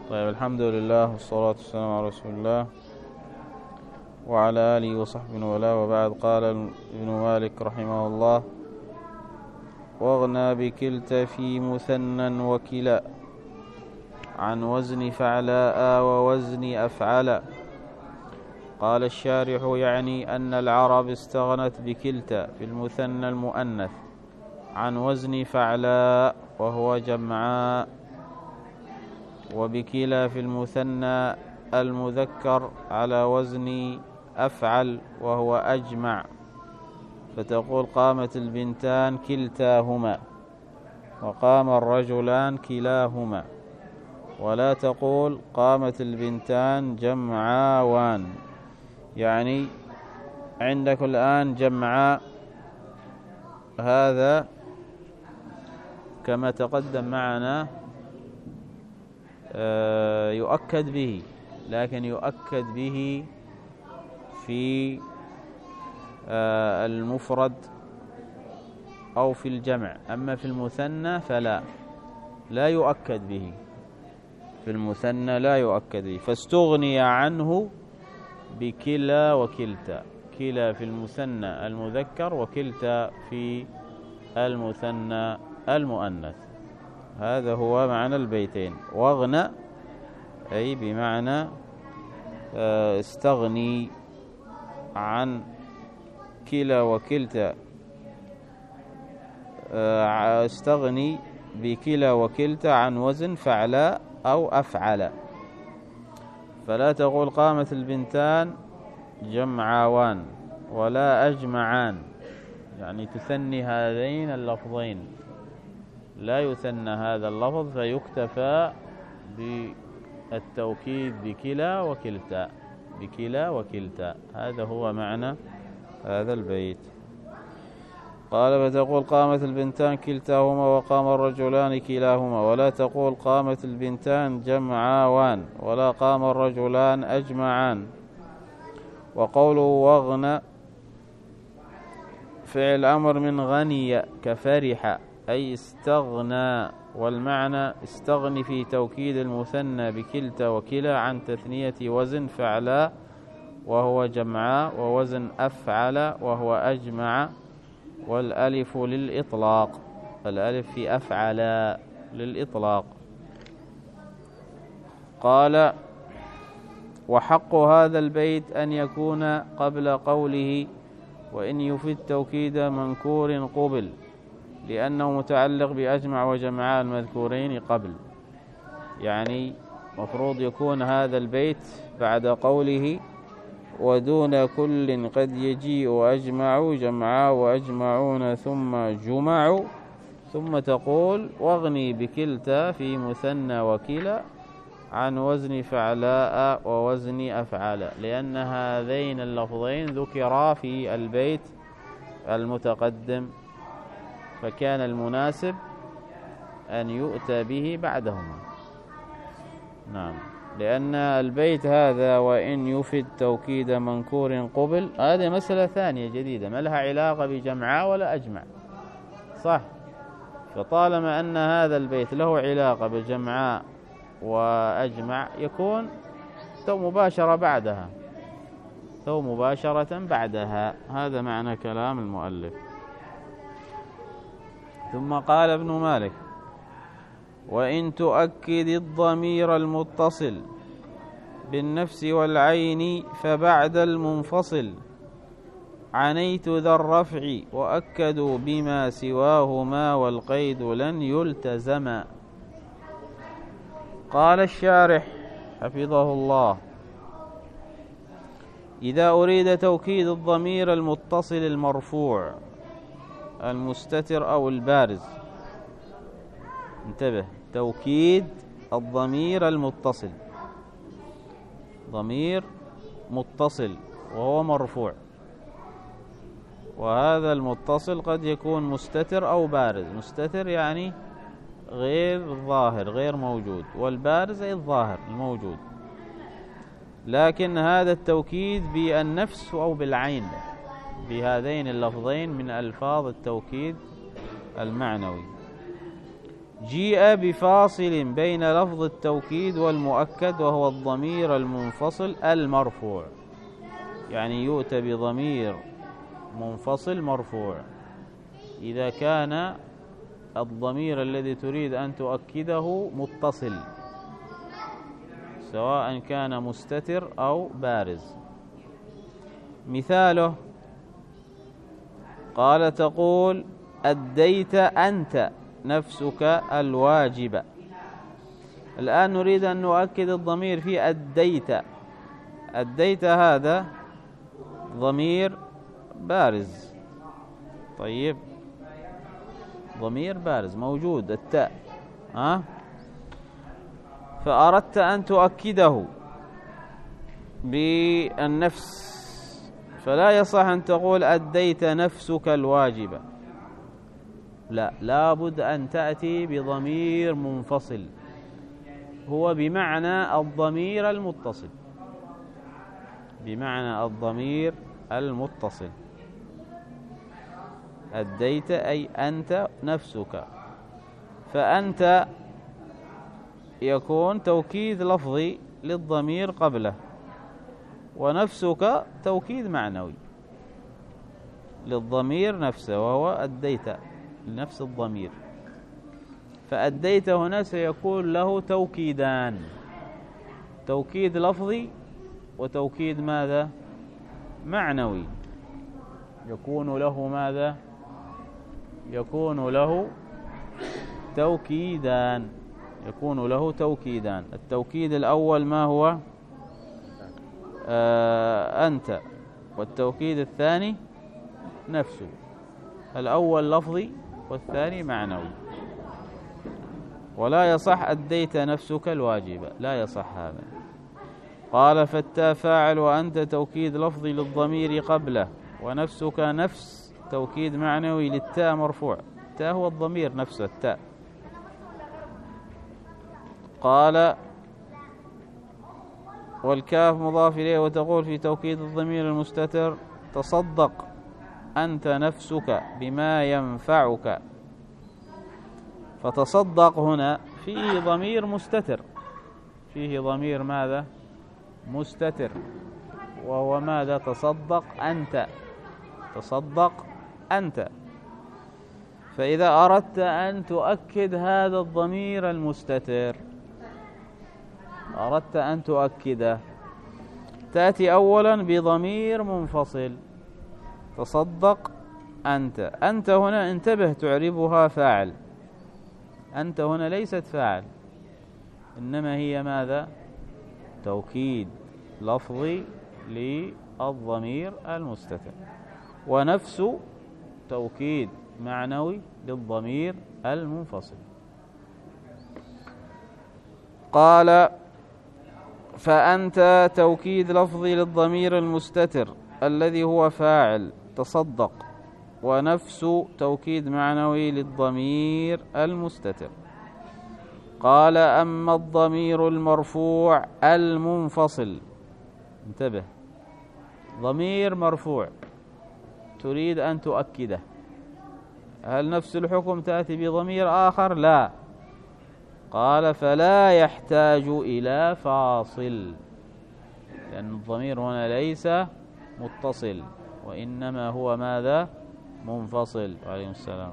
طيب، الحمد لله والصلاة والسلام على رسول الله وعلى آله وصحبه وله، وبعد. قال ابن مالك رحمه الله: واغنى بكلتا في مثنى وكلا عن وزن فعلاء ووزن أفعلا. قال الشارح: يعني أن العرب استغنت بكلتا في المثنى المؤنث عن وزن فعلاء وهو جمعاء، وبكلا في المثنى المذكر على وزن أفعل وهو أجمع، فتقول: قامت البنتان كلتاهما، وقام الرجلان كلاهما، ولا تقول قامت البنتان جمعاوان. يعني عندك الآن جمعاء، هذا كما تقدم معنا يؤكد به، لكن يؤكد به في المفرد أو في الجمع، أما في المثنى فلا يؤكد به. في المثنى لا يؤكد به، فاستغني عنه بكلا وكلتا. كلا في المثنى المذكر، وكلتا في المثنى المؤنث. هذا هو معنى البيتين. واغنى أي بمعنى استغني عن كلا وكلتا، استغني بكلا وكلتا عن وزن فعلاء أو أفعل. فلا تقول قامت البنتان جمعاوان ولا أجمعان، يعني تثني هذين اللفظين، لا يثنى هذا اللفظ، فيكتفى بالتوكيد بكلا وكلتا. بكلا وكلتا، هذا هو معنى هذا البيت. قال: فتقول قامت البنتان كلتاهما وقام الرجلان كلاهما، ولا تقول قامت البنتان جمعاوان ولا قام الرجلان أجمعان. وقوله واغنى فعل أمر من غني كفرح، أي استغنى، والمعنى استغني في توكيد المثنى بكلتا وكلا عن تثنية وزن فعلاء وهو جمعاء، ووزن أفعل وهو أجمع، والألف للإطلاق. الألف في أفعل للإطلاق. قال: وحق هذا البيت أن يكون قبل قوله وإن يفيد توكيد منكور قبل، لأنه متعلق بأجمع وجمعاء المذكورين قبل. يعني مفروض يكون هذا البيت بعد قوله ودون كل قد يجيء أجمع جمعاء وأجمعون ثم جمع، ثم تقول واغني بكلتا في مثنى وكلا عن وزن فعلاء ووزن أفعال، لأن هذين اللفظين ذكرا في البيت المتقدم، فكان المناسب أن يؤتى به بعدهما. نعم، لأن البيت هذا وإن يفيد توكيد منكور قبل، هذه مسألة ثانية جديدة ما لها علاقة بجمعاء ولا أجمع، صح؟ فطالما أن هذا البيت له علاقة بجمعاء وأجمع، يكون تو مباشرة بعدها، تو مباشرة بعدها. هذا معنى كلام المؤلف. ثم قال ابن مالك: وإن تؤكد الضمير المتصل بالنفس والعين فبعد المنفصل عنيت ذا الرفع وأكدوا بما سواهما والقيد لن يلتزم. قال الشارح حفظه الله: إذا أريد توكيد الضمير المتصل المرفوع المستتر أو البارز، انتبه، توكيد الضمير المتصل، ضمير متصل وهو مرفوع، وهذا المتصل قد يكون مستتر أو بارز. مستتر يعني غير ظاهر، غير موجود، والبارز أي الظاهر الموجود. لكن هذا التوكيد بالنفس أو بالعين، بهذين اللفظين من ألفاظ التوكيد المعنوي. جيء بفاصل بين لفظ التوكيد والمؤكد وهو الضمير المنفصل المرفوع، يعني يؤتى بضمير منفصل مرفوع إذا كان الضمير الذي تريد أن تؤكده متصل، سواء كان مستتر أو بارز. مثاله قال تقول أديت أنت نفسك الواجب. الآن نريد أن نؤكد الضمير في أديت. أديت هذا ضمير بارز، طيب ضمير بارز موجود التاء، فأردت أن تؤكده بالنفس، فلا يصح أن تقول أديت نفسك الواجب، لا، لابد أن تأتي بضمير منفصل هو بمعنى الضمير المتصل، بمعنى الضمير المتصل. أديت أي أنت نفسك، فأنت يكون توكيد لفظي للضمير قبله، ونفسك توكيد معنوي للضمير نفسه وهو أديت لنفس الضمير. فأديت هنا سيكون له توكيدان، توكيد لفظي وتوكيد ماذا؟ معنوي. يكون له ماذا؟ يكون له توكيدان، يكون له توكيدان. التوكيد الأول ما هو؟ أنت، والتوكيد الثاني نفسه. الأول لفظي والثاني معنوي. ولا يصح أديت نفسك الواجب، لا يصح هذا. قال فالتاء فاعل وأنت توكيد لفظي للضمير قبله، ونفسك نفس توكيد معنوي للتاء مرفوع. التاء هو الضمير نفسه التاء. قال والكاف مضاف إليه، وتقول في توكيد الضمير المستتر تصدق أنت نفسك بما ينفعك. فتصدق هنا فيه ضمير مستتر، فيه ضمير ماذا؟ مستتر، وهو ماذا؟ تصدق أنت، تصدق أنت. فإذا أردت أن تؤكد هذا الضمير المستتر، أردت أن تؤكده، تأتي أولا بضمير منفصل تصدق أنت. أنت هنا انتبه تعربها فاعل، أنت هنا ليست فاعل، إنما هي ماذا؟ توكيد لفظي للضمير المستتر، ونفس توكيد معنوي للضمير المنفصل. قال فأنت توكيد لفظي للضمير المستتر الذي هو فاعل تصدق، ونفس توكيد معنوي للضمير المستتر. قال أما الضمير المرفوع المنفصل، انتبه، ضمير مرفوع تريد أن تؤكده، هل نفس الحكم تأتي بضمير آخر؟ لا. قال فلا يحتاج إلى فاصل، لأن الضمير هنا ليس متصل، وإنما هو ماذا؟ منفصل. عليه السلام.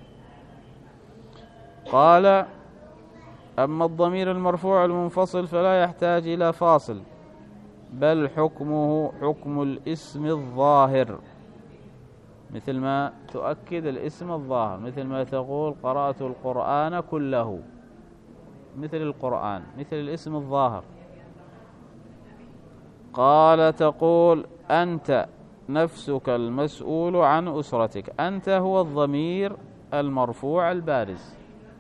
قال أما الضمير المرفوع المنفصل فلا يحتاج إلى فاصل، بل حكمه حكم الاسم الظاهر، مثل ما تؤكد الاسم الظاهر، مثل ما تقول قرأت القرآن كله، مثل القرآن، مثل الاسم الظاهر. قال تقول أنت نفسك المسؤول عن أسرتك. أنت هو الضمير المرفوع البارز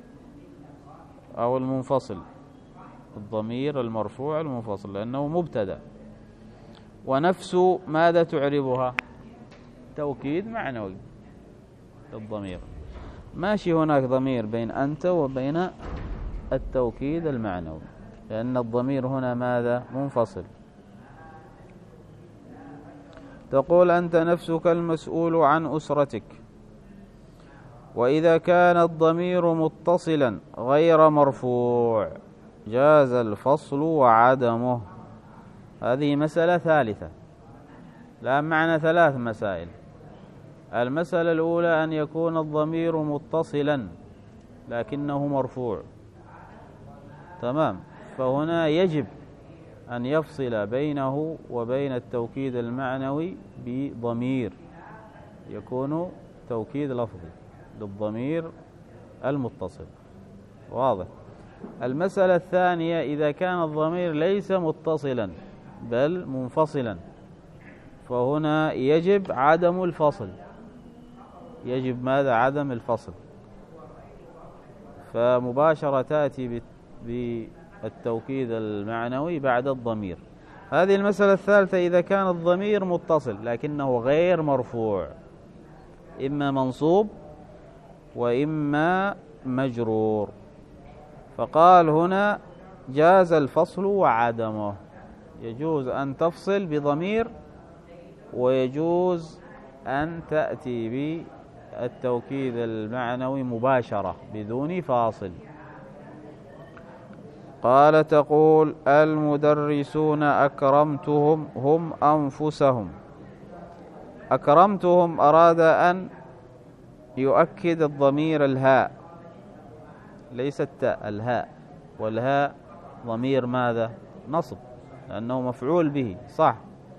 أو المنفصل، الضمير المرفوع المنفصل لأنه مبتدأ. ونفس ماذا تعربها؟ توكيد معنوي للضمير. ماشي هناك ضمير بين أنت وبين التوكيد المعنوي، لأن الضمير هنا ماذا؟ منفصل. تقول أنت نفسك المسؤول عن أسرتك، وإذا كان الضمير متصلا غير مرفوع جاز الفصل وعدمه. هذه مسألة ثالثة. لا معنى 3 مسائل. المسألة الأولى أن يكون الضمير متصلا لكنه مرفوع، تمام، فهنا يجب أن يفصل بينه وبين التوكيد المعنوي بضمير يكون توكيد لفظي للضمير المتصل. واضح. المسألة الثانية إذا كان الضمير ليس متصلا بل منفصلا فهنا يجب عدم الفصل. يجب ماذا؟ عدم الفصل، فمباشرة تأتي بالتوكيد المعنوي بعد الضمير. هذه المسألة الثالثة إذا كان الضمير متصل لكنه غير مرفوع، إما منصوب وإما مجرور، فقال هنا جاز الفصل وعدمه. يجوز أن تفصل بضمير ويجوز أن تأتي بالتوكيد المعنوي مباشرة بدون فاصل. قال تقول المدرسون أكرمتهم هم أنفسهم. أكرمتهم أراد أن يؤكد الضمير الهاء ليس التاء، الهاء، والهاء ضمير ماذا؟ نصب لأنه مفعول به، صح؟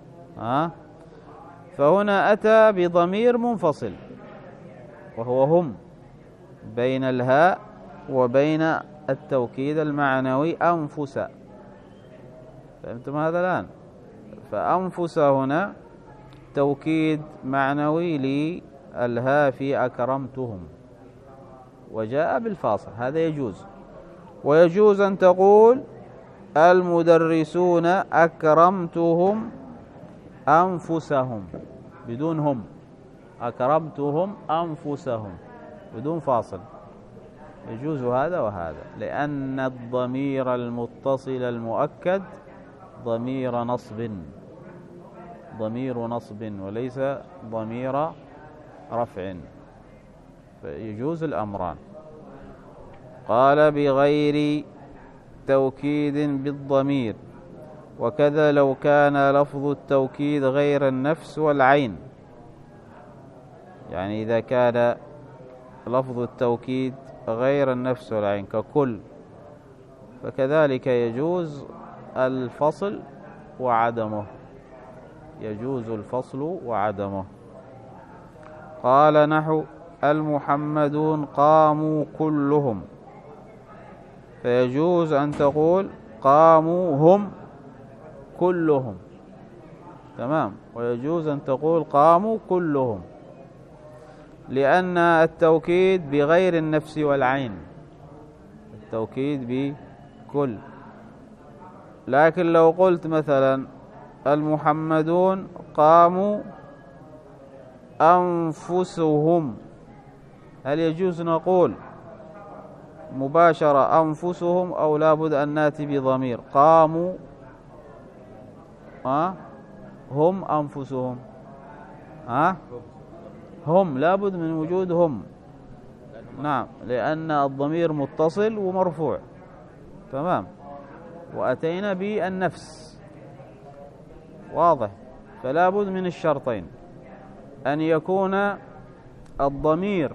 فهنا أتى بضمير منفصل وهو هم بين الهاء وبين التوكيد المعنوي أنفس. فهمتم هذا الآن؟ فأنفس هنا توكيد معنوي للهاء في أكرمتهم وجاء بالفاصل، هذا يجوز. ويجوز أن تقول المدرسون أكرمتهم أنفسهم بدون هم، أكرمتهم أنفسهم بدون فاصل، يجوز هذا وهذا، لأن الضمير المتصل المؤكد ضمير نصب وليس ضمير رفع، فيجوز الأمران. قال بغير توكيد بالضمير، وكذا لو كان لفظ التوكيد غير النفس والعين. يعني إذا كان لفظ التوكيد غير النفس والعين ككل فكذلك يجوز الفصل وعدمه، يجوز الفصل وعدمه. قال نحو المحمدون قاموا كلهم، فيجوز أن تقول قاموا هم كلهم، تمام، ويجوز أن تقول قاموا كلهم، لأن التوكيد بغير النفس والعين، التوكيد بكل. لكن لو قلت مثلا المحمدون قاموا أنفسهم، هل يجوز نقول مباشرة أنفسهم أو لابد أن نأتي بضمير؟ قاموا هم أنفسهم، هم لابد من وجود هم، نعم، لأن الضمير متصل ومرفوع، تمام، وأتينا بالنفس، واضح، فلا بد من الشرطين، أن يكون الضمير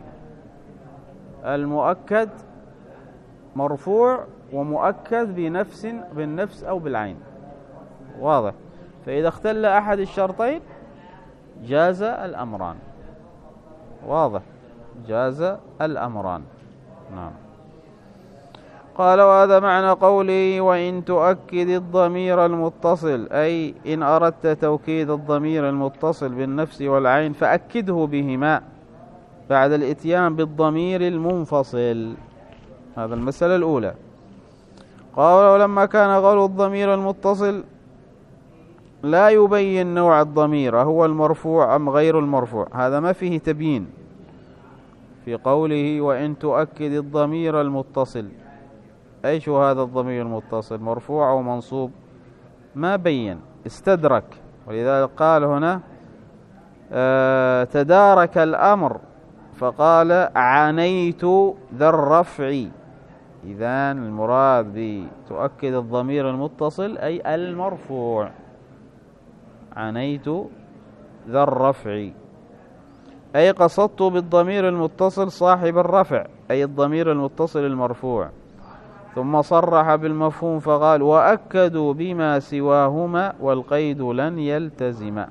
المؤكد مرفوع ومؤكد بالنفس أو بالعين، واضح. فإذا اختل أحد الشرطين جاز الأمران، واضح، جاز الأمران، نعم. قال وهذا معنى قوله وإن تؤكد الضمير المتصل، أي إن أردت توكيد الضمير المتصل بالنفس والعين فأكده بهما بعد الإتيان بالضمير المنفصل. هذا المسألة الأولى. قال ولما كان قول الضمير المتصل لا يبين نوع الضمير هو المرفوع أم غير المرفوع، هذا ما فيه تبيين في قوله وإن تؤكد الضمير المتصل، أي شو هذا الضمير المتصل، مرفوع أو منصوب؟ ما بين، استدرك، ولذلك قال هنا تدارك الأمر فقال عنيت ذا الرفع. إذن المراد بتؤكد الضمير المتصل أي المرفوع. عنيت ذا الرفع أي قصدت بالضمير المتصل صاحب الرفع أي الضمير المتصل المرفوع. ثم صرح بالمفهوم فقال وأكدوا بما سواهما والقيد لن يلتزم.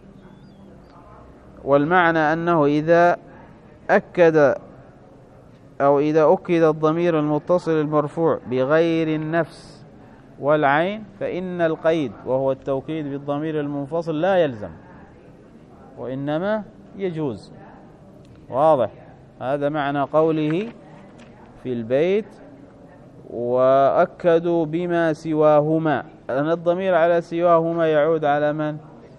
والمعنى أنه إذا أكد أو إذا أكد الضمير المتصل المرفوع بغير النفس والعين فإن القيد وهو التوكيد بالضمير المنفصل لا يلزم وإنما يجوز. واضح؟ هذا معنى قوله في البيت وأكدوا بما سواهما. أن الضمير على سواهما يعود على من؟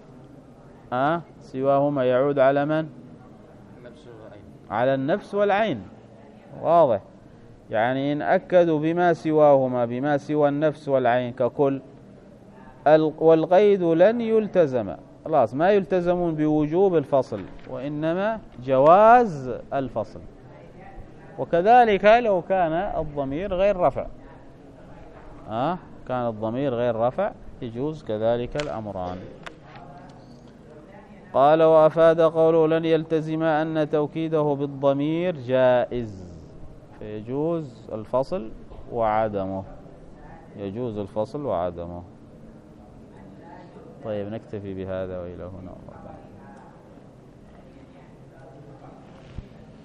سواهما يعود على من؟ على النفس والعين. واضح؟ يعني إن أكدوا بما سواهما بما سوى النفس والعين ككل والقيد لن يلتزم. خلاص ما يلتزمون بوجوب الفصل وإنما جواز الفصل. وكذلك لو كان الضمير غير رفع كان الضمير غير رفع يجوز كذلك الأمران. قال وأفاد قوله لن يلتزم أن توكيده بالضمير جائز فيجوز الفصل وعدمه. يجوز الفصل وعدمه. طيب نكتفي بهذا وإلى هنا والله تعالى.